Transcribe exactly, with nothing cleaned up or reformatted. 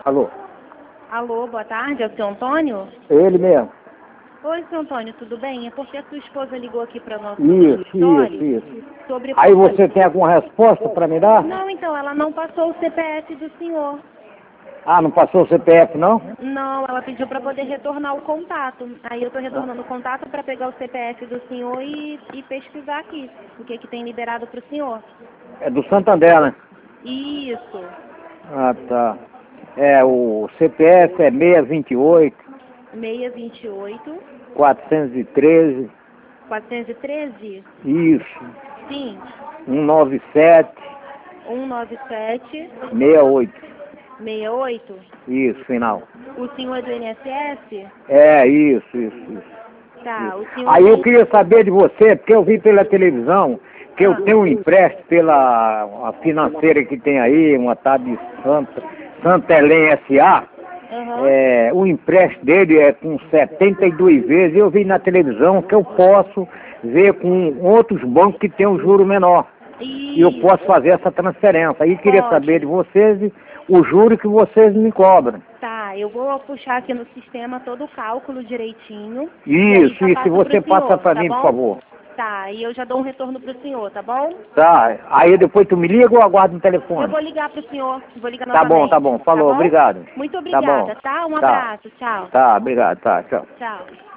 Alô? Alô, boa tarde, é o seu Antônio? Ele mesmo. Oi, seu Antônio, tudo bem? É porque a sua esposa ligou aqui para o nosso Isso, escritório isso, isso. sobre... Aí você tem alguma resposta para me dar? Não, então, ela não passou o C P F do senhor. Ah, não passou o C P F, não? Não, ela pediu para poder retornar o contato. Aí eu estou retornando o contato para pegar o C P F do senhor e, e pesquisar aqui o que, que tem liberado para o senhor. É do Santander, né? Isso. Ah, tá. É, o C P F é seis dois oito, seis dois oito, quatrocentos e treze, quatrocentos e treze? isso, Sim. cento e noventa e sete, cento e noventa e sete, sessenta e oito, sessenta e oito. isso, final. O senhor é do I N S S? É, isso, isso, isso. Tá, o senhor Aí eu tem... queria saber de você, porque eu vi pela televisão que eu Ah. tenho um empréstimo pela uma financeira que tem aí, uma tal de Santa, Santa Helena S A. Uhum. É, o empréstimo dele é com setenta e duas vezes. Eu vi na televisão que eu posso ver com outros bancos que tem um juro menor. E... E eu posso fazer essa transferência. Aí queria Pode. saber de vocês o juro que vocês me cobram. Tá, eu vou puxar aqui no sistema todo o cálculo direitinho. Isso, e isso. E você passa para tá mim, bom? por favor. Tá, e eu já dou um retorno pro senhor, tá bom? Tá. Aí depois tu me liga ou aguarda no Eu telefone? vou ligar pro senhor, vou ligar Tá novamente. bom, tá bom. Falou, tá bom? obrigado. Muito Tá bom. obrigada, tá? Um Tá. abraço, tchau. Tá, obrigado. Tá, tchau. Tchau.